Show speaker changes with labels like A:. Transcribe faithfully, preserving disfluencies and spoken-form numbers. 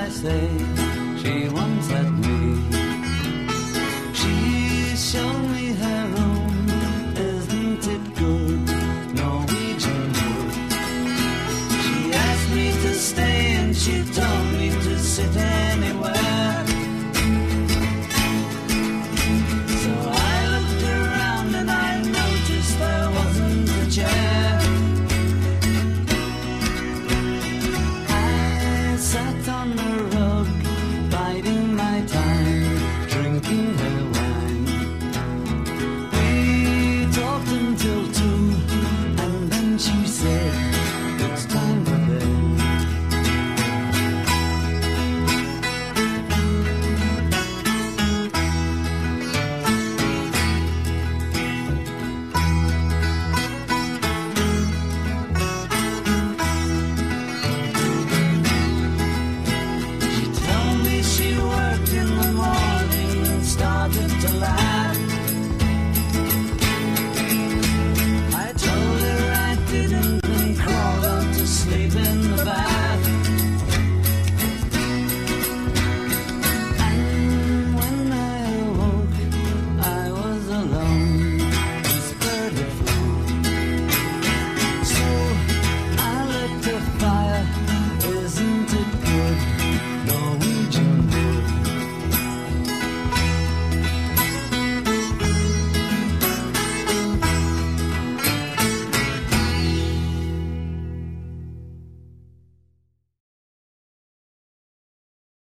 A: I say, she once let me. She showed me her room, isn't it good? Norwegian wood. She asked me to stay and she told me to sit anywhere. So I looked around and I noticed there wasn't a chair. I sat on the rug, biding my time, drinking her wine. We talked until two, and then she said, it's time for bed.